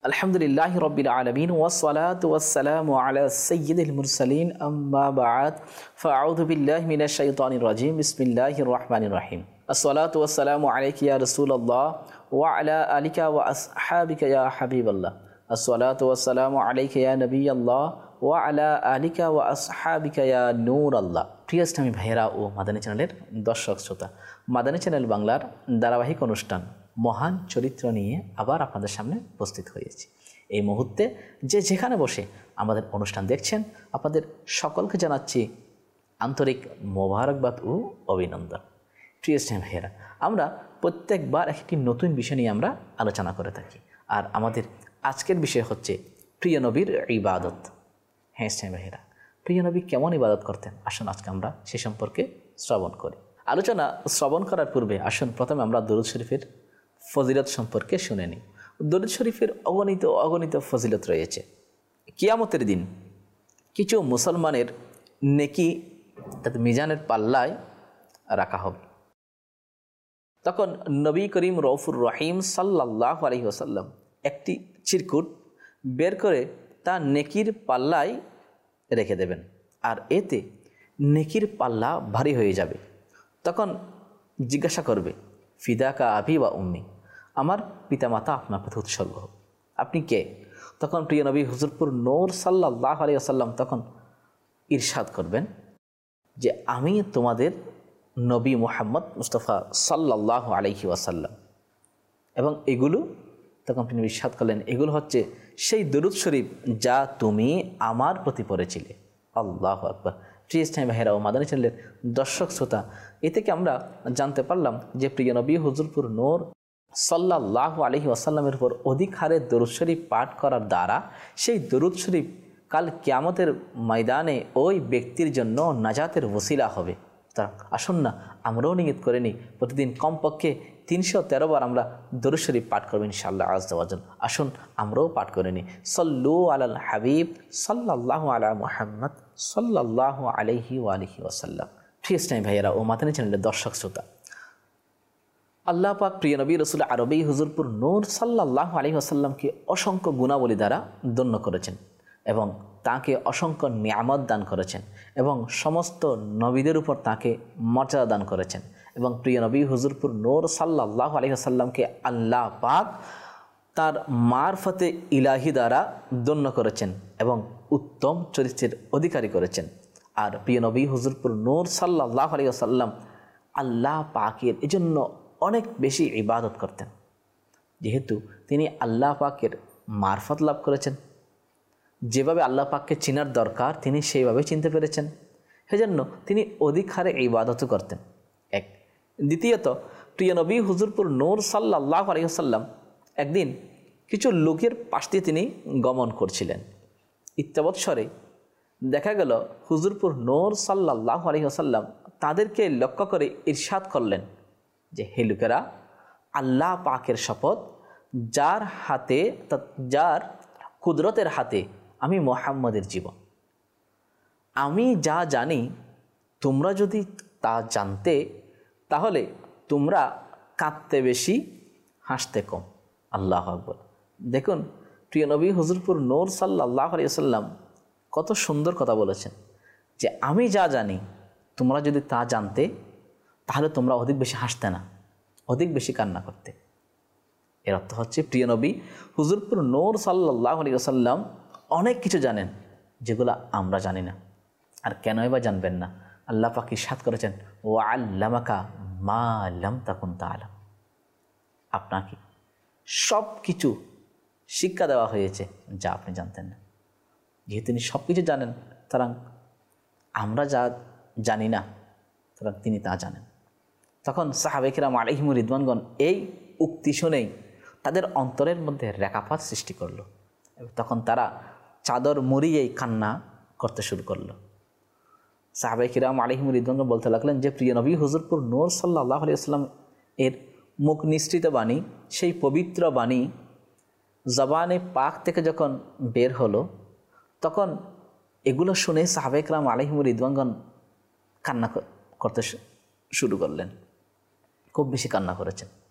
আলহামদুলিল্লাহি রাব্বিল আলামিন ওয়াসসালাতু ওয়াসসালামু আলা সাইয়্যিদিল মুরসালিন আম্মা বা'দ ফাআউযু বিল্লাহি মিনাশ শাইতানির রাজিম বিসমিল্লাহির রহমানির রহিম আসসালাতু ওয়াসসালামু আলাইকা ইয়া রাসূলুল্লাহ ওয়া আলা আলিকা ওয়া আসহাবিকা ইয়া হাবিবাল্লাহ আসসালাতু ওয়াসসালামু আলাইকা ইয়া নবিয়াল্লাহ ওয়া আলা আলিকা ওয়া আসহাবিকা ইয়া নূরাল্লাহ। প্রিয় ইসলামী ভাইয়েরা ও মাদানী চ্যানেলের দর্শক শ্রোতা, মাদানী চ্যানেল বাংলার ধারাবাহিক অনুষ্ঠান মহান চরিত্র নিয়ে আবার আপনাদের সামনে উপস্থিত হয়েছি। এই মুহূর্তে যে যেখানে বসে আমাদের অনুষ্ঠান দেখছেন, আপনাদের সকলকে জানাচ্ছি আন্তরিক মোবারকবাদ ও অভিনন্দন। প্রিয় ইসলামী ভাইয়েরা, আমরা প্রত্যেকবার একটি নতুন বিষয় নিয়ে আমরা আলোচনা করে থাকি, আর আমাদের আজকের বিষয় হচ্ছে প্রিয় নবীর ইবাদত। হ্যাঁ ইসলামী ভাইয়েরা, প্রিয় নবী কেমন ইবাদত করতেন, আসুন আজকে আমরা সে সম্পর্কে শ্রবণ করি। আলোচনা শ্রবণ করার পূর্বে আসুন প্রথমে আমরা দরুদ শরীফের ফজিলত সম্পর্কে শুনে নিই। দরুদ শরীফের অগণিত ফজিলত রয়েছে। কিয়ামতের দিন কিছু মুসলমানের নেকি তাদের মিজানের পাল্লায় রাখা হবে। তখন নবী করিম রউফুর রহিম সাল্লাল্লাহু আলাইহি ওয়াসাল্লাম একটি চিরকুট বের করে তা নেকির পাল্লায় রেখে দেবেন, আর এতে নেকির পাল্লা ভারী হয়ে যাবে। তখন জিজ্ঞাসা করবে, ফিদাকা আবি ওয়া উম্মি, আমার পিতামাতা আপনার প্রতি উৎসর্গ হোক, আপনি কে? তখন প্রিয় নবী হুজুরপুর নূর সাল্লাল্লাহু আলাইহি ওয়াসাল্লাম তখন ইরশাদ করবেন যে আমি তোমাদের নবী মুহাম্মদ মুস্তাফা সাল্লাল্লাহু আলাইহি ওয়াসাল্লাম। এবং এগুলো তখন তিনি ইরশাদ করলেন, এগুলো হচ্ছে সেই দরুদ শরীফ যা তুমি আমার প্রতি পড়েছিলে। আল্লাহু আকবার। প্রিয় ইসলামী ভাইয়েরা ও মাদানী চ্যানেলের দর্শক শ্রোতা, এ থেকে আমরা জানতে পারলাম যে প্রিয় নবী হুজুরপুর নূর সাল্লাল্লাহু আলাইহি ওয়াসাল্লামের উপর অধিক হারে দরুদ শরীফ পাঠ করার দ্বারা সেই দরুদ শরীফ কাল কিয়ামতের ময়দানে ওই ব্যক্তির জন্য নাজাতের ওসিলা হবে। তা আসুন না আমরাও নিয়ত করে নিই, প্রতিদিন কমপক্ষে 313 বার আমরা দরুদ শরীফ পাঠ করব ইনশাআল্লাহ আযজা ওয়া জাল। আসুন আমরাও পাঠ করে নিই, সল্লু আলাল হাবিব সাল্লাল্লাহু আলা মুহাম্মদ সাল্লাল্লাহু আলাইহি ওয়া আলিহি ওয়াসাল্লাম। প্রিয় ইসলামী ভাইয়েরা ও মাদানী চ্যানেলের দর্শক শ্রোতা, আল্লাহ পাক প্রিয় নবী রাসূল আরবী হুজুরপুর নূর সাল্লাল্লাহু আলাইহি ওয়াসাল্লামকে অসংখ্য গুণাবলী দ্বারা ধন্য করেছেন এবং তাকে অসংখ্য নিয়ামত দান করেছেন এবং সমস্ত নবীদের উপর তাকে মর্যাদা দান করেছেন। এবং প্রিয় নবী হুজুরপুর নূর সাল্লাল্লাহু আলাইহি ওয়াসাল্লামকে আল্লাহ পাক তার মারফতে ইলাহি দ্বারা ধন্য করেছেন এবং উত্তম চরিত্রের অধিকারী করেছেন। আর প্রিয় নবী হুজুরপুর নূর সাল্লাল্লাহু আলাইহি ওয়াসাল্লাম আল্লাহ পাকের এজন্য অনেক বেশি ইবাদত করতেন, যেহেতু তিনি আল্লাহ পাকের মারফত লাভ করেছেন। যেভাবে আল্লাহ পাককে চিনার দরকার তিনি সেইভাবে চিনতে পেরেছেন, সেজন্য তিনি অধিক হারে ইবাদতও করতেন। এক। দ্বিতীয়ত, প্রিয় নবী হুজুরপুর নূর সাল্লাল্লাহু আলাইহি ওয়াসাল্লাম একদিন কিছু লোকের পাশ দিয়ে তিনি গমন করছিলেন। ইত্যাবৎসরে দেখা গেল হুজুরপুর নূর সাল্লাল্লাহু আলাইহি ওয়াসাল্লাম তাদেরকে লক্ষ্য করে ইরশাদ করলেন যে, হে লোকেরা, আল্লাহ পাকের শপথ, যার কুদরতের হাতে আমি মুহাম্মদের জীবন, আমি যা জানি তোমরা যদি তা জানতে তাহলে তোমরা কাঁদতে বেশি, হাসতে কম। আল্লাহু আকবার। দেখুন প্রিয় নবী হুজুরপুর নূর সাল্লাল্লাহু আলাইহি ওয়াসাল্লাম কত সুন্দর কথা বলেছেন যে আমি যা জানি তোমরা যদি তা জানতে তাহলে তোমরা অধিক বেশি হাসতে না, অধিক বেশি কান্না করতে। এর অর্থ হচ্ছে প্রিয় নবী হুজুরপুর নূর সাল্লাল্লাহু আলাইহি ওয়াসাল্লাম অনেক কিছু জানেন যেগুলো আমরা জানি না। আর কেনই বা জানবেন না? আল্লাহ পাক ইরশাদ করেছেন, ওয়া আল্লামাকা মা লাম তাকুন তা'লাম, আপনাকে সব কিছু শিক্ষা দেওয়া হয়েছে যা আপনি জানতেন না। যেহেতু তিনি সব কিছু জানেন, সুতরাং আমরা যা জানি না সুতরাং তিনি তা জানেন। তখন সাহাবায়ে কিরাম আলাইহিম রিদওয়ানগণ এই উক্তি শুনেই তাদের অন্তরের মধ্যে রেখাপাত সৃষ্টি করলো এবং তখন তারা চাদর মুড়িয়েই কান্না করতে শুরু করলো। সাহাবায়ে কিরাম আলাইহিম রিদওয়ানগণ বলতে লাগলেন যে প্রিয় নবী হুজুরপুর নূর সাল্লাল্লাহু আলাইহি ওয়াসাল্লাম এর মুখ নিঃসৃত বাণী, সেই পবিত্র বাণী জবানে পাক থেকে যখন বের হলো, তখন এগুলো শুনে সাহাবায়ে কিরাম আলাইহিম রিদওয়ানগণ কান্না করতে শুরু করলেন, খুব বেশি কান্না করেছেন।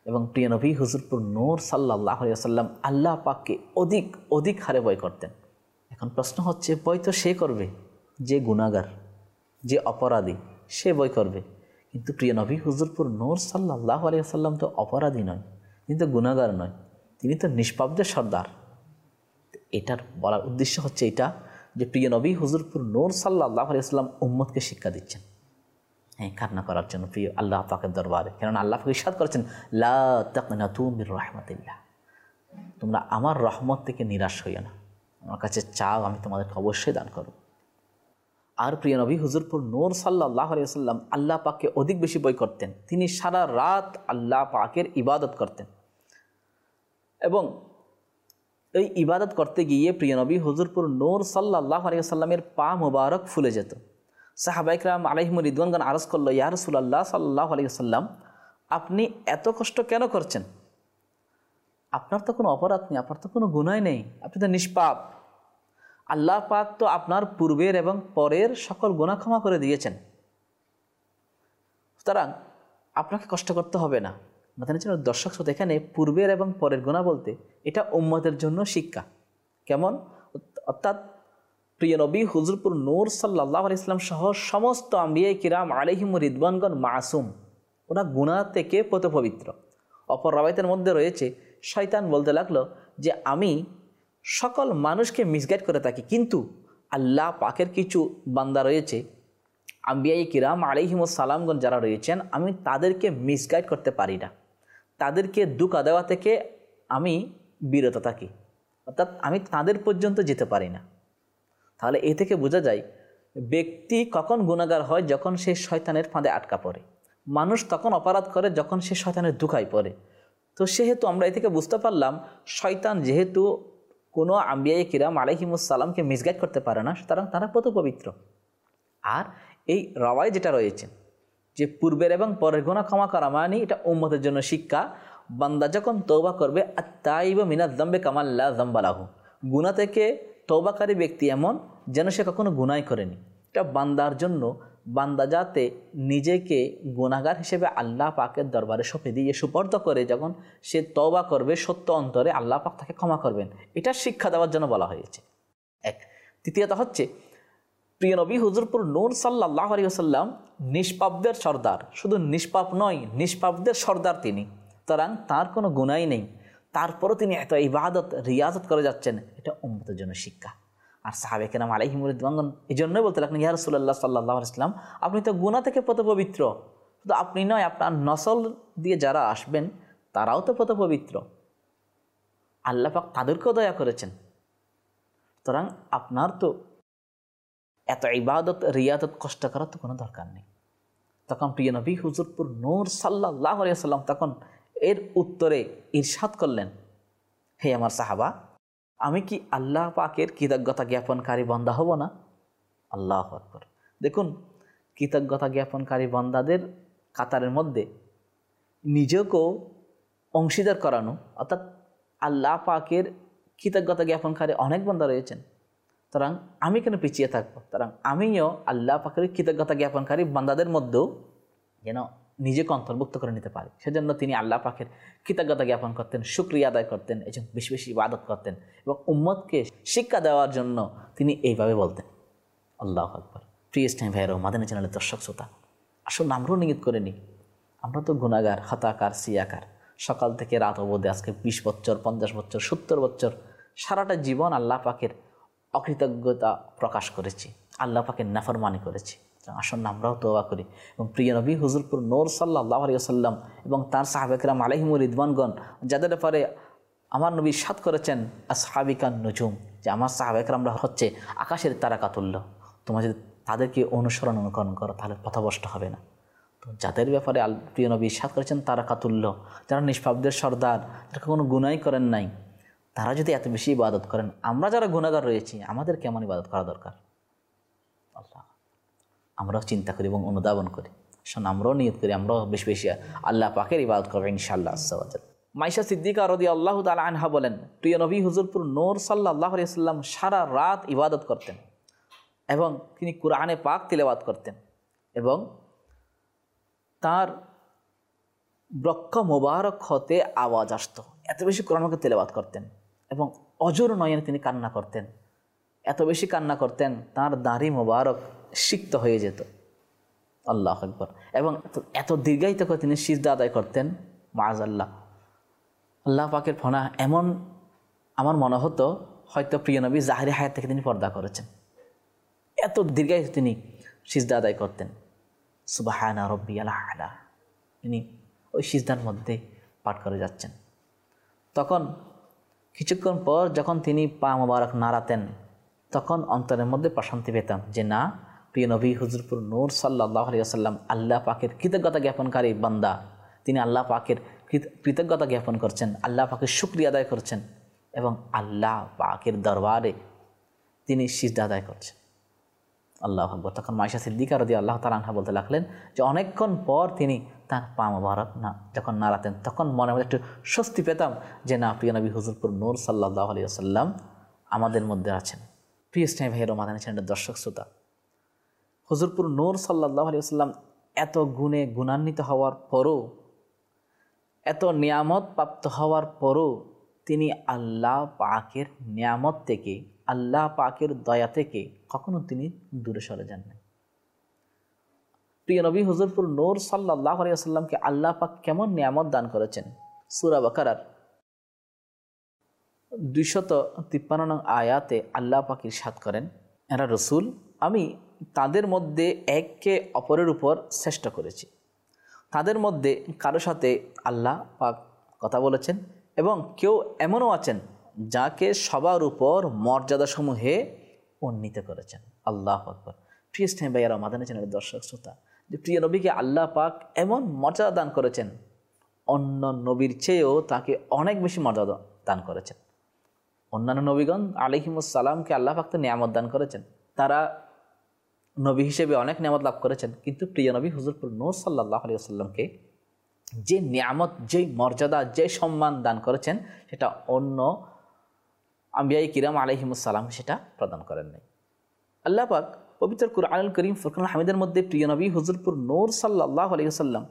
এবং প্রিয় নবী হুজুরপুর নূর সাল্লাল্লাহু আলাইহি ওয়াসাল্লাম আল্লাহ পাককে অধিক অধিক হারে ভয় করতেন। এখন প্রশ্ন হচ্ছে, ভয় তো সে করবে যে গুনাহগার, যে অপরাধী, সে ভয় করবে। কিন্তু প্রিয় নবী হুজুরপুর নূর সাল্লাল্লাহু আলাইহি ওয়াসাল্লাম তো অপরাধী নয়, তিনি তো গুনাহগার নয়, তিনি তো নিষ্পাপদের সর্দার। এটার বলার উদ্দেশ্য হচ্ছে এটা যে প্রিয় নবী হুজুরপুর নূর সাল্লাল্লাহু আলাইহি ওয়াসাল্লাম উম্মতকে শিক্ষা দিচ্ছেন, হ্যাঁ, কান্না করার জন্য প্রিয় আল্লাহ পাকের দরবারে। কেননা আল্লাহ পাক ইরশাদ করেছেন, লা তাকনাতু মির রাহমাতিল্লাহ, তোমরা আমার রহমত থেকে নিরাশ হইও না, আমার কাছে চাও, আমি তোমাদেরকে অবশ্যই দান করব। আর প্রিয় নবী হুজুরপুর নূর সাল্লাল্লাহু আলাইহি ওয়াসাল্লাম আল্লাহ পাককে অধিক বেশি ভয় করতেন। তিনি সারা রাত আল্লাহ পাকের ইবাদত করতেন এবং এই ইবাদত করতে গিয়ে প্রিয় নবী হুজুরপুর নূর সাল্লাল্লাহু আলাইহি ওয়াসাল্লামের পা মুবারক ফুলে যেত। সাহাবায়ে কেরাম আলাইহিমুর রিদওয়ানগণ আরজ করলো, ইয়া রাসূলুল্লাহ সাল্লাল্লাহু আলাইহি ওয়াসাল্লাম, আপনি এত কষ্ট কেন করছেন? আপনার তো কোনো অপরাধ নেই, আপনার তো কোনো গুনাহ নেই, আপনি তো নিষ্পাপ। আল্লাহ পাক তো আপনার পূর্বের এবং পরের সকল গুনাহ ক্ষমা করে দিয়েছেন, সুতরাং আপনাকে কষ্ট করতে হবে না। মাথায় ছিল দর্শক শ্রোতা, এখানে পূর্বের এবং পরের গুনাহ বলতে এটা উম্মতের জন্য শিক্ষা। কেমন? অর্থাৎ প্রিয় নবী হুজুরপুর নূর সাল্লাল্লাহু আলাইহি ওয়াসাল্লাম সহ সমস্ত আম্বিয়া কিরাম আলাইহিমুর রিদওয়ানগণ মাসুম, ওরা গুনাহ থেকে পবিত্র। অপর রাওয়ায়াতের মধ্যে রয়েছে, শয়তান বলতে লাগলো যে আমি সকল মানুষকে মিসগাইড করে থাকি, কিন্তু আল্লাহ পাকের কিছু বান্দা রয়েছে, আম্বিয়া কিরাম আলাইহিমুস সালামগণ যারা রয়েছেন, আমি তাদেরকে মিসগাইড করতে পারি না, তাদেরকে ধোঁকা দেওয়া থেকে আমি বিরত থাকি, অর্থাৎ আমি তাদের পর্যন্ত যেতে পারি না। তাহলে এ থেকে বোঝা যায় ব্যক্তি কখন গুনাহগার হয়, যখন সে শয়তানের ফাঁদে আটকা পড়ে। মানুষ তখন অপরাধ করে যখন সে শয়তানের ধোঁকায় পড়ে। তো সেহেতু আমরা এ থেকে বুঝতে পারলাম, শয়তান যেহেতু কোনো আম্বিয়া কিরাম আলাইহিমুস সালামকে মিসগাইড করতে পারে না, সুতরাং তারা পবিত্র। আর এই রাওয়ায় যেটা রয়েছে যে পূর্বের এবং পরের গুনাহ ক্ষমা করা মানে এটা উম্মতের জন্য শিক্ষা। বান্দা যখন তওবা করবে, আত-তাইবু মিনাজ যামবি কামান লা যামবা লাহু, গুনাহ থেকে তওবাকারী ব্যক্তি এমন যেন সে কখনো গুনাহই করেনি। এটা বান্দার জন্য, বান্দা যাতে নিজেকে গুনাহগার হিসেবে আল্লাহ পাকের দরবারে সঁপে দিয়ে সুপর্দ করে যখন সে তওবা করবে সত্য অন্তরে, আল্লাহ পাক তাকে ক্ষমা করবেন, এটা শিক্ষা দেওয়ার জন্য বলা হয়েছে। এক। দ্বিতীয়ত হচ্ছে, প্রিয় নবী হুজুরপুর নূর সাল্লাল্লাহু আলাইহি ওয়াসাল্লাম নিষ্পাপদের সর্দার, শুধু নিষ্পাপ নয়, নিষ্পাপদের সর্দার তিনি, সুতরাং তার কোনো গুনাহই নেই, তারপরও তিনি এত ইবাদত রিয়াজত করে যাচ্ছেন, এটা উম্মতের জন্য শিক্ষা। আর সাহাবায়ে কেরাম আলাইহিমুর রিদওয়ানগণ এই জন্যই বলতে লাগলেন, ইয়া রাসূলুল্লাহ সাল্লাল্লাহু আলাইহি ওয়াসাল্লাম, আপনি তো গুনাহ থেকে পবিত্র, শুধু আপনি নয়, আপনার নসল দিয়ে যারা আসবেন তারাও তো পবিত্র, আল্লাহ পাক তাদেরকেও দয়া করেছেন, সুতরাং আপনার তো এত ইবাদত রিয়াদত কষ্ট করার তো কোনো দরকার নেই। তখন প্রিয় নবী হুজুরপুর নূর সাল্লাল্লাহু আলাইহি ওয়াসাল্লাম তখন এর উত্তরে ইরশাদ করলেন, হে আমার সাহাবা, আমি কি আল্লাহ পাকের কৃতজ্ঞতা জ্ঞাপনকারী বান্দা হব না? আল্লাহু আকবার। দেখুন, কৃতজ্ঞতা জ্ঞাপনকারী বান্দাদের কাতারের মধ্যে নিজেকেও অংশীদার করানো, অর্থাৎ আল্লাহ পাকের কৃতজ্ঞতা জ্ঞাপনকারী অনেক বান্দা রয়েছেন, সুতরাং আমি কেন পিছিয়ে থাকবো? সুতরাং আমিও আল্লাহ পাকের কৃতজ্ঞতা জ্ঞাপনকারী বান্দাদের মধ্যেও যেন নিজেকে অন্তর্ভুক্ত করে নিতে পারি, সেজন্য তিনি আল্লাহ পাকের কৃতজ্ঞতা জ্ঞাপন করতেন, শুকরিয়া আদায় করতেন, এই জন্য বেশি বেশি ইবাদত করতেন এবং উম্মতকে শিক্ষা দেওয়ার জন্য তিনি এইভাবে বলতেন। আল্লাহু আকবার। প্রিয় ইসলামী ভাইয়েরা, মাদানী চ্যানেলের দর্শক শ্রোতা, আসলে আমরাও নিয়ত করে নিই, আমরা তো গুনাহগার, হতাকার, সিয়াকার, সকাল থেকে রাত অবধি আজকে 20 বছর, 50 বছর, 70 বছর সারাটা জীবন আল্লাহ পাকের অকৃতজ্ঞতা প্রকাশ করেছি, আল্লাহ পাকের নাফরমানি করেছি। আসুন আমরাও তওবা করি এবং প্রিয় নবী হুজুরপুর নূর সাল্লাল্লাহু আলাইহি ওয়াসাল্লাম এবং তার সাহাবায়ে কেরাম আলাইহিমুর রিদওয়ানগণ যাদের ব্যাপারে আমার নবী ইরশাদ করেছেন, আসহাবিকান নুজুম, যে আমার সাহাবায়ে কেরামরা হচ্ছে আকাশের তারকাতুল্য, তোমরা যদি তাদেরকে অনুসরণ অনুকরণ করো তাহলে পথভ্রষ্ট হবে না। তো যাদের ব্যাপারে প্রিয় নবী ইরশাদ করেছেন তারকাতুল্য, যারা নিষ্পাপদের সর্দার, যারা কোনো গুনাহই করেন নাই, তারা যদি এত বেশি ইবাদত করেন, আমরা যারা গুনাহগার রয়েছি আমাদের কেমন ইবাদত করা দরকার? আল্লাহ, আমরাও চিন্তা করি এবং অনুধাবন করি। শোন, আমরাও নিয়ত করি, আমরাও বেশি বেশি আল্লাহ পাকের ইবাদত করবো ইনশাআল্লাহ আজ্জা ওয়া জাল। মাইশা সিদ্দিকা রাদিয়াল্লাহু তাআলা আনহা বলেন, প্রিয় নবী হুজুরপুর নূর সাল্লাল্লাহু আলাইহি ওয়াসাল্লাম সারা রাত ইবাদত করতেন এবং তিনি কুরআনে পাক তিলাওয়াত করতেন এবং তার বৃক্ষ মোবারক হতে আওয়াজ আসতো। এত বেশি কোরআনকে তেলাওয়াত করতেন এবং অজর নয়নে তিনি কান্না করতেন। এত বেশি কান্না করতেন তার দাড়ি মোবারক সিক্ত হয়ে যেত। আল্লাহু আকবার। এবং এত দীর্ঘায়িত করে তিনি সিজদা আদায় করতেন। মাআযাল্লাহ, আল্লাহ পাকের ফনা এমন আমার মনে হতো হয়তো প্রিয় নবী জাহরি হায়াত থেকে তিনি পর্দা করেছেন। এত দীর্ঘায়িত তিনি সিজদা আদায় করতেন। সুবহানা রাব্বিয়াল আ'লা তিনি ওই সিজদার মধ্যে পাঠ করে যাচ্ছেন। তখন কিছুক্ষণ পর যখন তিনি পা মোবারক নাড়াতেন তখন অন্তরের মধ্যে প্রশান্তি পেতাম যে না, প্রিয় নবী হুজুরপুর নূর সাল্লাল্লাহু আলাইহি ওয়াসাল্লাম আল্লাহ পাকের কৃতজ্ঞতা জ্ঞাপনকারী বান্দা। তিনি আল্লাহ পাকের কৃতজ্ঞতা জ্ঞাপন করছেন, আল্লাহ পাকের শুকরিয়া আদায় করছেন এবং আল্লাহ পাকের দরবারে তিনি সিজদা আদায় করছেন। আল্লাহু আকবার। তখন মাইশা সিদ্দিকা রাদিয়াল্লাহু তাআলা আনহা বলতে লাগলেন যে অনেকক্ষণ পর তিনি তার পা মোবারক যখন নাড়াতেন তখন মনে মধ্যে একটু স্বস্তি পেতাম যে না, প্রিয় নবী হুজুরপুর নূর সাল্লাল্লাহু আলাইহি ওয়াসাল্লাম আমাদের মধ্যে আছেন। প্রিয় স্নেহ ভাইয়ের মাদানী চ্যানেলের দর্শক শ্রোতা, হুজুরপুর নূর সাল্লাল্লাহু আলাইহি ওয়াসাল্লাম এত গুণে গুণান্বিত হওয়ার পরও, এত নিয়ামত প্রাপ্ত হওয়ার পরও তিনি আল্লাহ পাকের নিয়ামত থেকে, আল্লাহ পাকের দয়া থেকে কখনো তিনি দূরে সরে যান নাই। প্রিয় নবী হুজুরপুর নূর সাল্লাল্লাহু আলাইহি ওয়াসাল্লামকে আল্লাহ পাক কেমন নিয়ামত দান করেছেন। সূরা বাকারার 253 নং আয়াতে আল্লাহ পাক ইরশাদ করেন, এরা রসুল, আমি তাদের মধ্যে একে অপরের উপর শ্রেষ্ঠ করেছি। তাদের মধ্যে কারো সাথে আল্লাহ পাক কথা বলেছেন এবং কেউ এমনও আছেন যাকে সবার উপর মর্যাদাসমূহে উন্নীত করেছেন। আল্লাহু আকবার। প্রিয় স্নেহ ভাইয়ারা, মাদানী চ্যানেলের দর্শক শ্রোতা, যে প্রিয় নবীকে আল্লাহ পাক এমন মর্যাদা দান করেছেন, অন্য নবীর চেয়েও তাকে অনেক বেশি মর্যাদা দান করেছেন। অন্যান্য নবীগণ আলাইহিমুস সালামকে আল্লাহ পাক তো নিয়ামত দান করেছেন, তারা নবী হিসেবে অনেক নিয়ামত লাভ করেছেন, কিন্তু প্রিয় নবী হুজুরপুর নূর সাল্লাল্লাহু আলাইহি ওয়াসাল্লামকে যে নিয়ামত, যে মর্যাদা, যে সম্মান দান করেছেন সেটা অন্য আম্বিয়ায়ে কিরাম আলাইহিমুস সালাম সেটা প্রদান করেন নাই। আল্লাহ পাক পবিত্র কুরআনুল কারীম ফুরকানুল হামিদের মধ্যে প্রিয় নবী হুজুরপুর নূর সাল্লাল্লাহু আলাইহি ওয়াসাল্লাম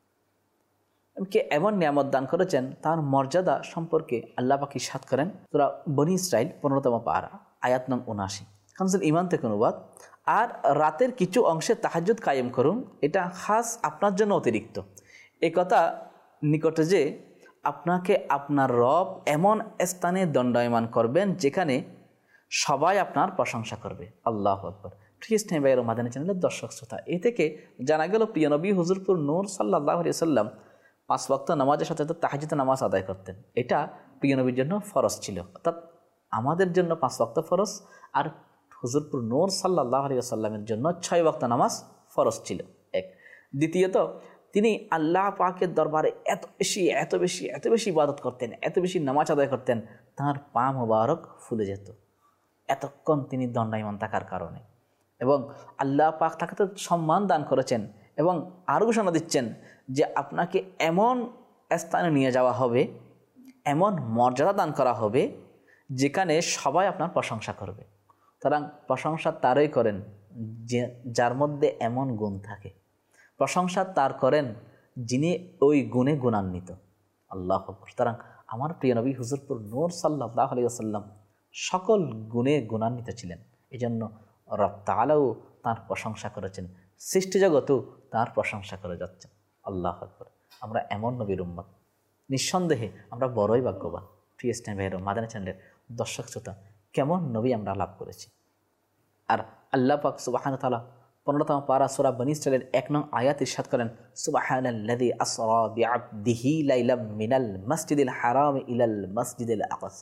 কে এমন নিয়ামত দান করেছেন, তার মর্যাদা সম্পর্কে আল্লাহ পাক ইরশাদ করেন সূরা বনী ইসরাইল 15তম পারা আয়াত নং 79, কানজুল ঈমান থেকে অনুবাদ। আর রাতের কিছু অংশে তাহাজ্জুদ কায়েম করুন, এটা খাস আপনার জন্য অতিরিক্ত। এই কথা নিকটে যে আপনাকে আপনার রব এমন স্থানে দণ্ডায়মান করবেন যেখানে সবাই আপনার প্রশংসা করবে। আল্লাহু আকবার। প্রিয় স্নেহ ভাইয়ের মাদানী চ্যানেলের দর্শক শ্রোতা, এ থেকে জানা গেল প্রিয় নবী হুজুরপুর নূর সাল্লাল্লাহু আলাইহি ওয়াসাল্লাম 5 ওয়াক্ত নামাজের সাথে তাহাজ্জুদ নামাজ আদায় করতেন। এটা প্রিয় নবীর জন্য ফরজ ছিল, অর্থাৎ আমাদের জন্য 5 ওয়াক্ত ফরজ, আর হুজুরপুর নূর সাল্লাল্লাহু আলাইহি ওয়াসাল্লামের জন্য 6 ওয়াক্ত নামাজ ফরজ ছিল। এক। দ্বিতীয়ত, তিনি আল্লাহ পাকের দরবারে এত বেশি ইবাদত করতেন, এত বেশি নামাজ আদায় করতেন, তাঁর পা মোবারক ফুলে যেত এতক্ষণ তিনি দণ্ডায়মান থাকার কারণে। এবং আল্লাহ পাক তাকে তো সম্মান দান করেছেন এবং আরও ঘোষণা দিচ্ছেন যে আপনাকে এমন স্থানে নিয়ে যাওয়া হবে, এমন মর্যাদা দান করা হবে যেখানে সবাই আপনার প্রশংসা করবে। সুতরাং প্রশংসা তারই করেন যার মধ্যে এমন গুণ থাকে, প্রশংসা তার করেন যিনি ওই গুণে গুণান্বিত। আল্লাহু আকবার। সুতরাং আমার প্রিয় নবী হুজুরপুর নূর সাল্লাল্লাহু আলাইহি ওয়াসাল্লাম সকল গুণে গুণান্বিত ছিলেন। এই জন্য রব তাআলাও তাঁর প্রশংসা করেছেন, সৃষ্টি জগতেও তাঁর প্রশংসা করে যাচ্ছেন। আল্লাহু আকবার। আমরা এমন নবীর উম্মত, নিঃসন্দেহে আমরা বড়ই ভাগ্যবান। প্রিয় স্নেহ ভাইয়েরা, মাদানী চ্যানেলের দর্শক শ্রোতা, কেমন নবী আমরা লাভ করেছি। আর আল্লাহ পাক সুবহানাহু ওয়া তাআলা 15তম পারা সূরা বনী ইসরাইলের 1 নং আয়াত ইরশাদ করেন, সুবহানাল্লাযী আসরা বিআবদিহি লাইলাম মিনাল মাসজিদিল হারাম ইলাল মাসজিদিল আকসা।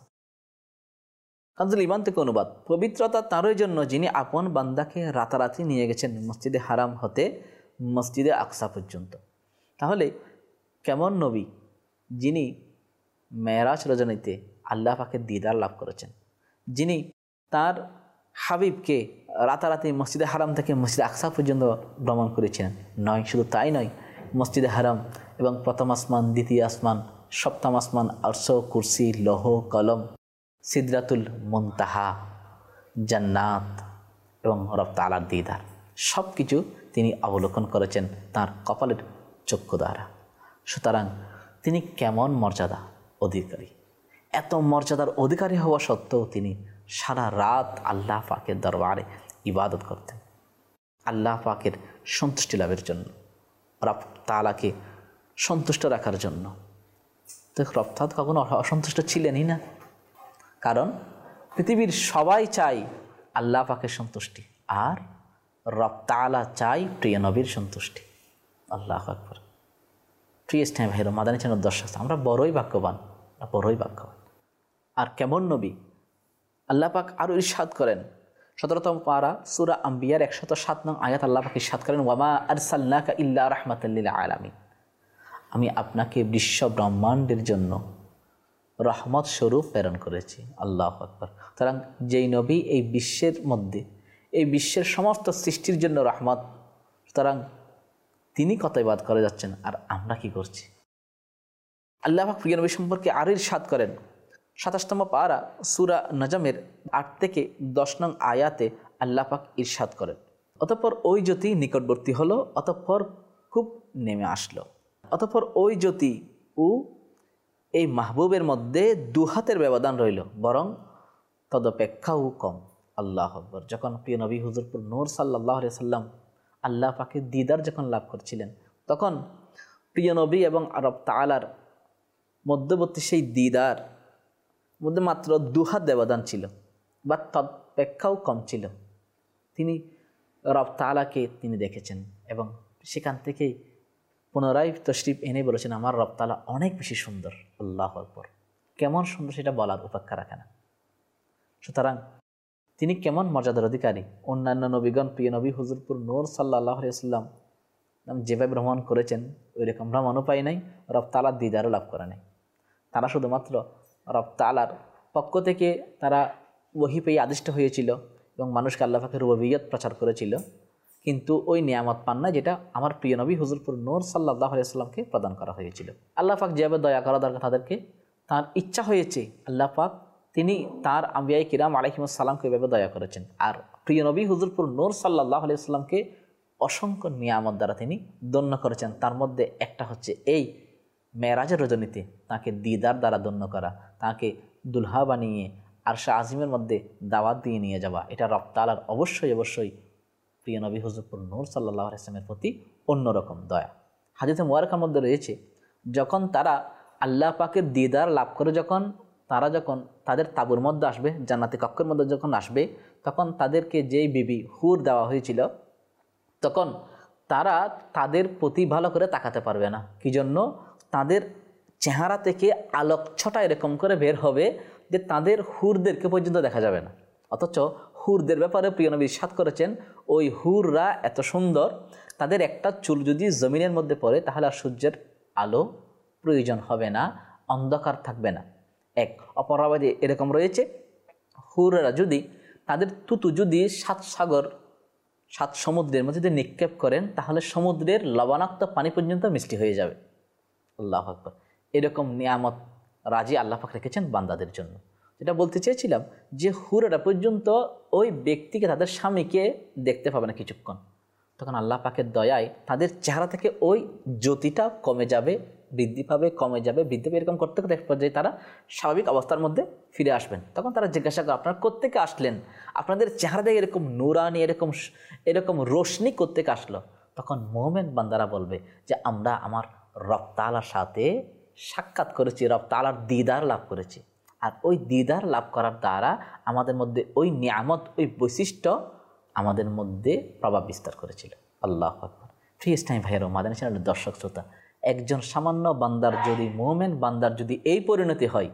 কানজুল ঈমান থেকে অনুবাদ, পবিত্রতা তারই জন্য যিনি আপন বান্দাকে রাতারাতি নিয়ে গেছেন মসজিদে হারাম হতে মসজিদে আকসা পর্যন্ত। তাহলে কেমন নবী যিনি মেরাজ রজনীতে আল্লাহ পাকের দিদার লাভ করেছেন, যিনি তার হাবিবকে রাতারাতি মসজিদে হারাম থেকে মসজিদে আকসা পর্যন্ত ভ্রমণ করেছিলেন। নয়, শুধু তাই নয়, মসজিদে হারাম এবং প্রথম আসমান, দ্বিতীয় আসমান, সপ্তম আসমান, আরশ, কুরসি, লৌহ কলম, সিদরাতুল মুনতাহা, জান্নাত এবং রব তাআলার দিদার সব কিছু তিনি অবলোকন করেছেন তাঁর কপালের চক্ষু দ্বারা। সুতরাং তিনি কেমন মর্যাদা অধিকারী, এত মর্যাদার অধিকারী হওয়া সত্ত্বেও তিনি সারা রাত আল্লাহ পাকের দরবারে ইবাদত করতেন, আল্লাহ পাকের সন্তুষ্টি লাভের জন্য, রব তাআলাকে সন্তুষ্ট রাখার জন্য। তো রব তাআলা কখনো অসন্তুষ্ট ছিলেনই না, কারণ পৃথিবীর সবাই চাই আল্লাহ পাকের সন্তুষ্টি, আর রব তাআলা চাই প্রিয় নবীর সন্তুষ্টি। আল্লাহু আকবার। প্রিয় স্নেহ ভাইরা, মাদানী চ্যানেল দর্শক, আমরা বড়ই ভাগ্যবান, বড়ই ভাগ্যবান। আর কেমন নবী! আল্লাহ পাক আরও ইরশাদ করেন 17তম পারা সূরা আম্বিয়ার 107 নং আয়াত। আল্লাহ পাক ইরশাদ করেন, ওয়ামা আরসালনাকা ইল্লা রাহমাতাল লিল আলামিন, আমি আপনাকে বিশ্ব ব্রহ্মাণ্ডের জন্য রহমত স্বরূপ প্রেরণ করেছি। আল্লাহু আকবার। সুতরাং যেই নবী এই বিশ্বের মধ্যে, এই বিশ্বের সমস্ত সৃষ্টির জন্য রহমত, সুতরাং তিনি কত ইবাদত করে যাচ্ছেন, আর আমরা কি করছি? আল্লাহ পাক প্রিয় নবী সম্পর্কে আরও ইরশাদ করেন 27তম পারা সূরা নজমের 8 থেকে 10 নং আয়াতে। আল্লাহ পাক ইরশাদ করেন, অতঃপর ওই জ্যোতি নিকটবর্তী হলো, অতঃপর খুব নেমে আসলো, অতঃপর ওই জ্যোতি ও এই মাহবুবের মধ্যে দুহাতের ব্যবধান রইল, বরং তদপেক্ষাও কম। আল্লাহু আকবার। যখন প্রিয় নবী হুজুরপুর নূর সাল্লাল্লাহু আলাইহি সাল্লাম আল্লাহ পাকের দিদার যখন লাভ করছিলেন, তখন প্রিয় নবী এবং রব তাআলার মধ্যবর্তী সেই দিদার মধ্যে মাত্র দুহাত ব্যবধান ছিল, বা তদপেক্ষাও কম ছিল। তিনি রব তাআলাকে তিনি দেখেছেন এবং সেখান থেকেই পুনরায় তশরিফ এনে বলেছেন, আমার রব তাআলা অনেক বেশি সুন্দর। আল্লাহু আকবার। কেমন সুন্দর সেটা বলার উপেক্ষা রাখে না। সুতরাং তিনি কেমন মর্যাদার অধিকারী। অন্যান্য নবীগণ, প্রিয় নবী হুজুরপুর নূর সাল্লাল্লাহু আলাইহি ওয়াসাল্লাম যেভাবে ভ্রমণ করেছেন, ওই রকম ভ্রমণও পায় নাই, রব তাআলার দিদারও লাভ করে নাই। তারা শুধুমাত্র রব তাআলার পক্ষ থেকে তারা ওহী পেয়ে আদিষ্ট হয়েছিল এবং মানুষকে আল্লাহ পাকের রুবুবিয়্যত প্রচার করেছিল, কিন্তু ওই নিয়ামত পান না যেটা আমার প্রিয় নবী হুজুরপুর নূর সাল্লাল্লাহু আলাইহি ওয়াসাল্লামকে প্রদান করা হয়েছিল। আল্লাহ পাক যেভাবে দয়া করা দরকার তাদেরকে, তার ইচ্ছা হয়েছে আল্লাহ পাক তিনি তার আম্বিয়ায়ে কিরাম আলাইহিমুস সালামকে এভাবে দয়া করেছেন। আর প্রিয় নবী হুজুরপুর নূর সাল্লাল্লাহু আলাইহি ওয়াসাল্লামকে অসংখ্য নিয়ামত দ্বারা তিনি ধন্য করেছেন। তার মধ্যে একটা হচ্ছে এই মেরাজের রজনীতে তাকে দিদার দ্বারা ধন্য করা, তাকে দুলহা বানিয়ে আরশে আজিমের মধ্যে দাওয়াত দিয়ে নিয়ে যাওয়া। এটা রব তাআলার অবশ্যই অবশ্যই প্রিয় নবী হুজুরপুর নূর সাল্লাল্লাহু আলাইহি ওয়াসাল্লামের প্রতি অন্যরকম দয়া। হাদিসে মুবারকার মধ্যে রয়েছে, যখন তারা আল্লাহ পাকের দিদার লাভ করে, যখন তাদের তাঁবুর মধ্যে আসবে, জান্নাতি কক্ষের মধ্যে যখন আসবে, তখন তাদেরকে যেই বিবি হুর দেওয়া হয়েছিল, তখন তারা তাদের প্রতি ভালো করে তাকাতে পারবে না। কি জন্য? তাদের চেহারা থেকে আলোকছটা এরকম করে বের হবে যে তাদের হুরদেরকে পর্যন্ত দেখা যাবে না। অথচ হুরদের ব্যাপারে প্রিয় নবী ইরশাদ করেছেন, ওই হুররা এত সুন্দর, তাদের একটা চুল যদি জমিনের মধ্যে পড়ে তাহলে আর সূর্যের আলো প্রয়োজন হবে না, অন্ধকার থাকবে না। এক অপরাবাদী এরকম রয়েছে, হুররা যদি তাদের থুতু যদি 7 সাগর 7 সমুদ্রের মধ্যে যদি নিক্ষেপ করেন, তাহলে সমুদ্রের লবণাক্ত পানি পর্যন্ত মিষ্টি হয়ে যাবে। আল্লাহু আকবার। এরকম নিয়ামত রাজি আল্লাহ পাক রেখেছেন বান্দাদের জন্য। যেটা বলতে চেয়েছিলাম, যে হুররা পর্যন্ত ওই ব্যক্তিকে, তাদের স্বামীকে দেখতে পাবে না কিছুক্ষণ, তখন আল্লাহ পাকের দয়ায় তাদের চেহারা থেকে ওই জ্যোতিটা কমে যাবে, বৃদ্ধি পাবে, কমে যাবে, বৃদ্ধি পাবে, এরকম করতে করতে এক পর্যায়ে তারা স্বাভাবিক অবস্থার মধ্যে ফিরে আসবেন। তখন তারা জিজ্ঞাসা করে, আপনারা কোত্থেকে আসলেন? আপনাদের চেহারা থেকে এরকম নুরানি, এরকম রোশনি কোত্থেকে আসলো? তখন মুমিন বান্দারা বলবে যে আমরা আমার রব তাআলার সাথে সাক্ষাৎ করেছি, রব তাআলার দিদার লাভ করেছি। আর ওই দিদার লাভ করার দ্বারা আমাদের মধ্যে ওই নিয়ামত, ওই বৈশিষ্ট্য আমাদের মধ্যে প্রভাব বিস্তার করেছিল। আল্লাহু আকবার। ফ্রি ইসলামী ভাইয়ের, মাদানী চ্যানেলের দর্শক শ্রোতা, একজন সামান্য বান্দার যদি, মুমিন বান্দার যদি এই পরিণতি হয়,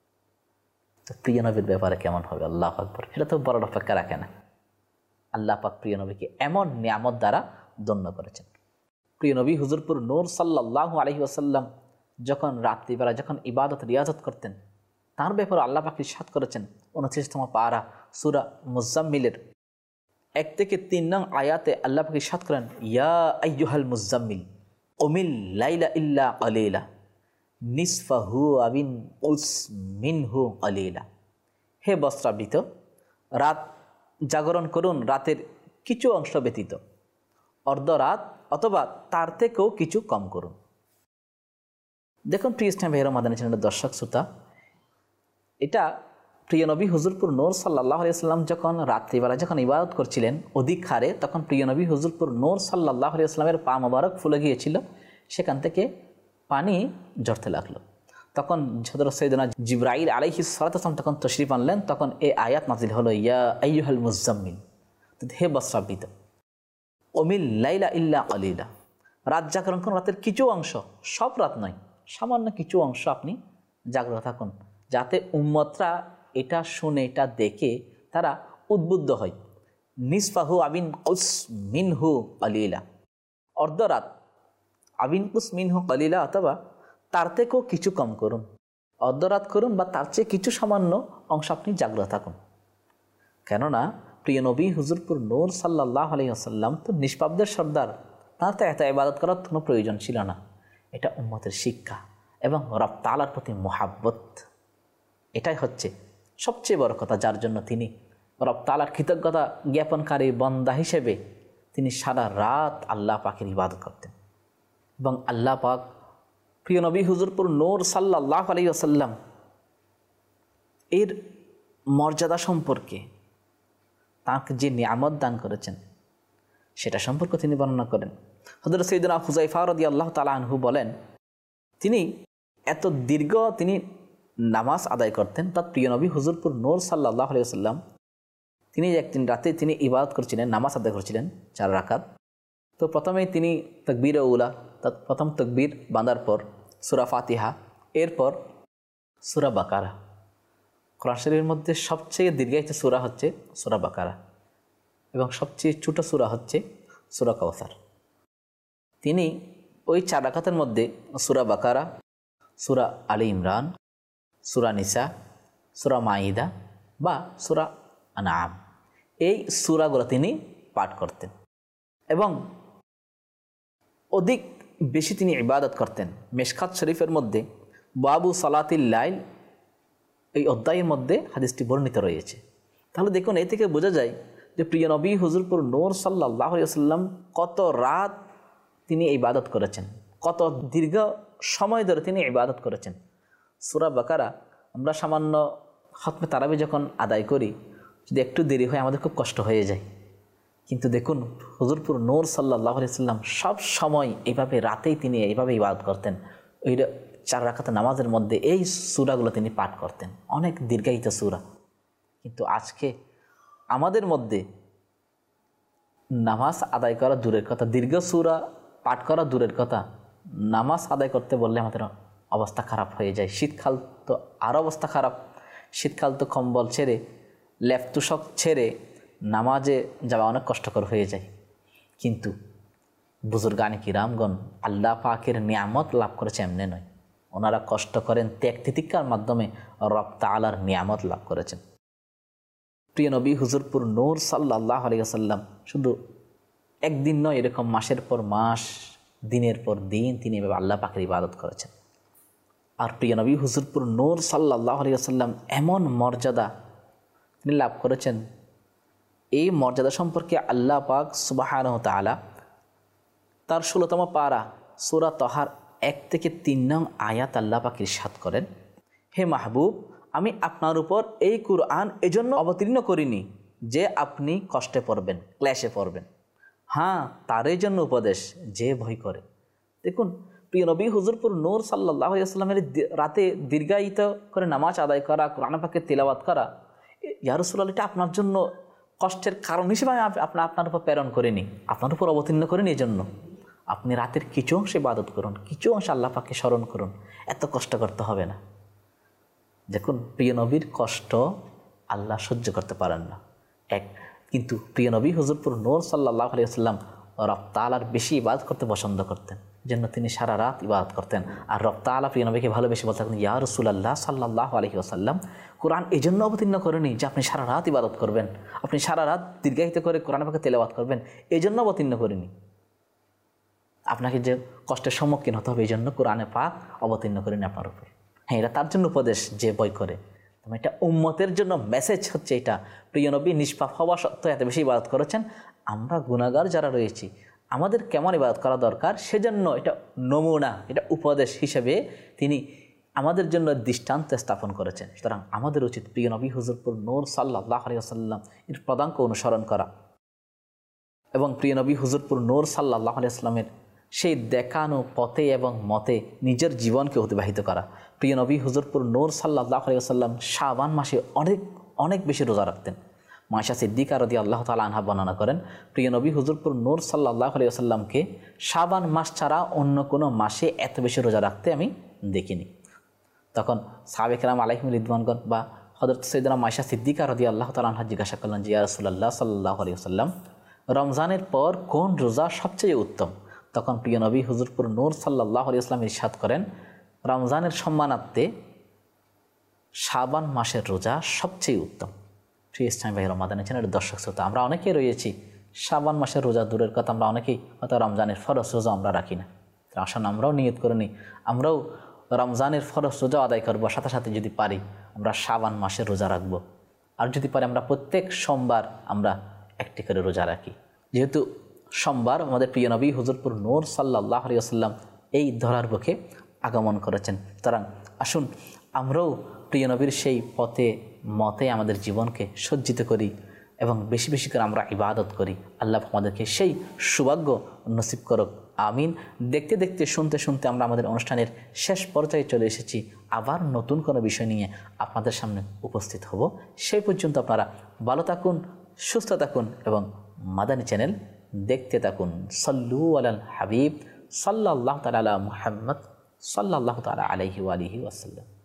তো প্রিয় নবীর ব্যাপারে কেমন হবে? আল্লাহু আকবার। এটা তো বড় অপেক্ষা রাখে না। আল্লাহ পাক প্রিয় নবীকে এমন নিয়ামত দ্বারা ধন্য করেছেন। প্রিয় নবী হুজুরপুর নূর সাল্লাল্লাহু আলাইহি ওয়াসাল্লাম যখন রাত্রিবেলা যখন ইবাদত রিয়াজত করতেন, তার ব্যাপারে আল্লাহ পাক ইরশাদ করেছেন 29তম পারা সূরা মুজাম্মিলের 1 থেকে 3 নং আয়াতে। আল্লাহ পাক ইরশাদ করেন, ইয়া আইয়ুহাল মুজাম্মিল কুমিল লাইলা ইল্লা কালিলা নিসফাহু আবিন উস মিনহু কালিলা। হে বস্ত্রাবৃত, রাত জাগরণ করুন, রাতের কিছু অংশ ব্যতীত, অর্ধরাত অথবা তার থেকেও কিছু কম করুন। দেখুন প্রিয় ইসলাম ভাইয়েরা, মাদানী চ্যানেলের দর্শক শ্রোতা, এটা প্রিয় নবী হুজুরপুর নূর সাল্লাল্লাহু আলাইহি ওয়াসাল্লাম যখন রাত্রিবেলা যখন ইবাদত করছিলেন অধিক হারে, তখন প্রিয় নবী হুজুরপুর নূর সাল্লাল্লাহু আলাইহি ওয়াসাল্লামের পা মোবারক ফুলে গিয়েছিল, সেখান থেকে পানি ঝরতে লাগলো। তখন হযরত সাইয়েদনা জিবরাইল আলাইহিস সালাতু ওয়াস সালাম তখন তশরিফ আনলেন। তখন এই আয়াত নাজিল হলো, ইয়া আইয়ুহাল মুযাম্মিল, হে বস্ত্রাবৃত, ওমিল লাইলা ইল্লা কলিলা, রাত জাগরণ করুন, রাতের কিছু অংশ, সব রাত নয়, সামান্য কিছু অংশ আপনি জাগ্রত থাকুন, যাতে উম্মতরা এটা শুনে এটা দেখে তারা উদ্বুদ্ধ হয়। নিসফাহু আবিন কুস মিনহু কলিলা, অর্ধরাত আবিন কুস মিনহু কলিলা, অথবা তার থেকেও কিছু কম করুন, অর্ধরাত করুন বা তার চেয়ে কিছু সামান্য অংশ আপনি জাগ্রত থাকুন। কেননা প্রিয় নবী হুজুরপুর নূর সাল্লাল্লাহু আলাইহি ওয়াসাল্লাম তো নিষ্পাপদের সর্দার, তার তো এত ইবাদত করার কোনো প্রয়োজন ছিল না। এটা উম্মতের শিক্ষা এবং রব তাআলার প্রতি মুহাব্বত, এটাই হচ্ছে সবচেয়ে বড় কথা, যার জন্য তিনি রব তাআলার কৃতজ্ঞতা জ্ঞাপনকারী বান্দা হিসেবে তিনি সারা রাত আল্লাহ পাকের ইবাদত করতেন। এবং আল্লাহ পাক প্রিয় নবী হুজুরপুর নূর সাল্লাল্লাহু আলাইহি ওয়াসাল্লাম এর মর্যাদা সম্পর্কে, তাকে যে নিয়ামত দান করেছেন সেটা সম্পর্কে তিনি বর্ণনা করেন। হযরত সাইয়েদনা হুযায়ফা রাদিয়াল্লাহু তাআলা আনহু বলেন, তিনি এত দীর্ঘ তিনি নামাজ আদায় করতেন। তার প্রিয় নবী হুজুরপুর নূর সাল্লাল্লাহু আলাইহি ওয়াসাল্লাম তিনি একদিন রাতে তিনি ইবাদত করছিলেন, নামাজ আদায় করছিলেন 4 রাকাত। তো প্রথমেই তিনি তাকবীরে উলা, প্রথম তাকবীর বাঁধার পর সূরা ফাতিহা, এরপর সূরা বাকারা। কোরআন শরীফের মধ্যে সবচেয়ে দীর্ঘায়িত সূরা হচ্ছে সূরা বাকারা এবং সবচেয়ে ছোট সূরা হচ্ছে সূরা কাউসার। তিনি ওই 4 রাকাতের মধ্যে সূরা বাকারা, সূরা আলী ইমরান, সূরা নিসা, সূরা মাইদা বা সূরা আনআম, এই সূরাগুলো তিনি পাঠ করতেন এবং অধিক বেশি তিনি ইবাদত করতেন। মিশকাত শরীফের মধ্যে বাবু সালাতিল লাইল এই অধ্যায়ের মধ্যে হাদিসটি বর্ণিত রয়েছে। তাহলে দেখুন, এই থেকে বোঝা যায় যে প্রিয় নবী হুজুরপুর নূর সাল্লাল্লাহু আলাইহি ওয়াসাল্লাম কত রাত তিনি ইবাদত করেছেন, কত দীর্ঘ সময় ধরে তিনি ইবাদত করেছেন। সূরা বাকারা আমরা সামান্য খতমে তারাবি যখন আদায় করি, যদি একটু দেরি হয় আমাদের খুব কষ্ট হয়ে যায়, কিন্তু দেখুন হুজুরপুর নূর সাল্লাল্লাহু আলাইহি ওয়াসাল্লাম সব সময় এইভাবে রাতেই তিনি এইভাবে ইবাদত করতেন। ওই 4 রাকাত নামাজের মধ্যে এই সূরাগুলো তিনি পাঠ করতেন, অনেক দীর্ঘায়িত সূরা। কিন্তু আজকে আমাদের মধ্যে নামাজ আদায় করা দূরের কথা, দীর্ঘ সূরা পাঠ করা দূরের কথা, নামাজ আদায় করতে বললে আমাদের অবস্থা খারাপ হয়ে যায়। শীতকাল তো আরও অবস্থা খারাপ, শীতকাল তো কম্বল ছেড়ে, লেপ তুষক ছেড়ে নামাজে যাওয়া অনেক কষ্টকর হয়ে যায়। কিন্তু বুজুর্গানে কিরামগণ আল্লাহ পাকের নিয়ামত লাভ করেছে এমনি নয়, ওনারা কষ্ট করেন, ত্যাগ তিতিক্ষার মাধ্যমে রব তাআলার নিয়ামত লাভ করেছেন। প্রিয় নবী হুজুরপুর নূর সাল্লাল্লাহু আলাইহি ওয়াসাল্লাম শুধু একদিন নয়, এরকম মাসের পর মাস, দিনের পর দিন তিনি এভাবে আল্লাহ পাকের ইবাদত করেছেন। আর প্রিয় নবী হুজুরপুর নূর সাল্লাল্লাহু আলাইহি ওয়াসাল্লাম এমন মর্যাদা তিনি লাভ করেছেন, এই মর্যাদা সম্পর্কে আল্লাহ পাক সুবহানাহু ওয়া তাআলা তার 16তম পারা সূরা তাহার 1 থেকে 3 নং আয়াত আল্লাহ পাক ইরশাদ করেন, হে মাহবুব, আমি আপনার উপর এই কুরআন এজন্য অবতীর্ণ করিনি যে আপনি কষ্টে পড়বেন, ক্লেশে পড়বেন, হ্যাঁ তারই জন্য উপদেশ যে ভয় করে। দেখুন প্রিয় নবী হুজুরপুর নূর সাল্লাল্লাহু আলাইহি ওয়াসাল্লামের রাতে দীর্ঘায়িত করে নামাজ আদায় করা, কোরআন পাকের তিলাওয়াত করা, ইয়া রাসূলুল্লাহ, এটা আপনার জন্য কষ্টের কারণ হিসেবে আপনার উপর প্রেরণ করিনি, আপনার উপর অবতীর্ণ করিনি। এই জন্য আপনি রাতের কিছু অংশে ইবাদত করুন, কিছু অংশে আল্লাহ পাককে স্মরণ করুন, এত কষ্ট করতে হবে না। দেখুন প্রিয় নবীর কষ্ট আল্লাহ সহ্য করতে পারেন না কিন্তু প্রিয় নবী হুজুরপুর নূর সাল্লাল্লাহু আলাইহি ওয়াসাল্লাম রব তাআলার বেশি ইবাদত করতে পছন্দ করতেন, জন্য তিনি সারা রাত ইবাদত করতেন। আর রব তাআলা প্রিয় নবীকে ভালোবেসে বলতেন, ইয়া রাসূলুল্লাহ সাল্লাল্লাহু আলাইহি ওয়াসাল্লাম, কোরআন এই জন্য অবতীর্ণ করেনি যে আপনি সারা রাত ইবাদত করবেন, আপনি সারা রাত দীর্ঘায়িত করে কোরআন পাকে তেলাওয়াত করবেন, এই জন্য অবতীর্ণ করিনি। আপনাকে যে কষ্টের সম্মুখীন হতে হবে এই জন্য কোরআনে পাক অবতীর্ণ করিনি আপনার উপর। হ্যাঁ, এটা তার জন্য উপদেশ যে ভয় করে। এটা উম্মতের জন্য মেসেজ হচ্ছে, এটা প্রিয় নবী নিষ্পাপ হওয়া সত্ত্বেও এত বেশি ইবাদত করেছেন। আমরা গুনাহগার যারা রয়েছি, আমাদের কেমন ইবাদত করা দরকার সেজন্য এটা নমুনা, এটা উপদেশ হিসেবে তিনি আমাদের জন্য দৃষ্টান্ত স্থাপন করেছেন। সুতরাং আমাদের উচিত প্রিয় নবী হুজুরপুর নূর সাল্লাল্লাহু আলাইহি ওয়াসাল্লাম এর পদাঙ্ক অনুসরণ করা এবং প্রিয় নবী হুজুরপুর নূর সাল্লাল্লাহু আলাইহি ওয়াসাল্লামের সেই দেখানো পথে এবং মতে নিজের জীবনকে অতিবাহিত করা। প্রিয় নবী হুজুরপুর নূর সাল্লাল্লাহু আলাইহি ওয়াসাল্লাম শাবান মাসে অনেক বেশি রোজা রাখতেন। মায়েশা সিদ্দিকা রাদিয়াল্লাহু তাআলা আনহা বর্ণনা করেন, প্রিয় নবী হুজুরপুর নূর সাল্লাল্লাহু আলাইহি ওয়াসাল্লামকে শাবান মাস ছাড়া অন্য কোনো মাসে এত বেশি রোজা রাখতে আমি দেখিনি। তখন সাহাবে কেরাম আলাইহিম রিদওয়ানগণ বা হযরত সাইয়েদানা মায়েশা সিদ্দিকা রাদিয়াল্লাহু তাআলা আনহা জিজ্ঞাসা করলেন যে, ইয়া রাসূলুল্লাহ সাল্লাল্লাহু আলাইহি ওয়াসাল্লাম, রমজানের পর কোন রোজা সবচেয়ে উত্তম? তখন প্রিয় নবী হুজুরপুর নূর সাল্লাল্লাহু আলাইহি ওয়াসাল্লাম ইরশাদ করেন, রমজানের সম্মানার্থে শাবান মাসের রোজা সবচেয়ে উত্তম। প্রিয় ইসলামী ভাই রমাদানের চ্যানেলের দর্শক শ্রোতা, আমরা অনেকেই রয়েছি শাবান মাসের রোজা দূরের কথা, আমরা অনেকেই হয়তো রমজানের ফরজ রোজা আমরা রাখি না। আসলে আমরাও নিয়ত করে নিই, আমরাও রমজানের ফরজ রোজা আদায় করবো, সাথে সাথে যদি পারি আমরা শাবান মাসের রোজা রাখবো। আর যদি পারি আমরা প্রত্যেক সোমবার আমরা একটি করে রোজা রাখি। যেহেতু সোমবার আমাদের প্রিয় নবী হুজুরপুর নূর সাল্লাল্লাহু আলাইহি ওয়াসাল্লাম এই ধরার বুকে আগমন করেছেন। সুতরাং আসুন আমরাও প্রিয় নবীর সেই পথে মতে আমাদের জীবনকে সজ্জিত করি এবং বেশি বেশি করে আমরা ইবাদত করি। আল্লাহ আমাদেরকে সেই সৌভাগ্য নসিব করুক, আমিন। দেখতে দেখতে শুনতে শুনতে আমরা আমাদের অনুষ্ঠানের শেষ পর্যায়ে চলে এসেছি। আবার নতুন কোনো বিষয় নিয়ে আপনাদের সামনে উপস্থিত হব। সেই পর্যন্ত আপনারা ভালো থাকুন, সুস্থ থাকুন এবং মাদানী চ্যানেল দেখতে থাকুন। সাল্লু আলাল হাবিব সাল্লাল্লাহু তাআলা আলা মুহাম্মদ সাল্লাল্লাহু তাআলা আলাইহি ওয়া আলিহি ওয়াসাল্লাম।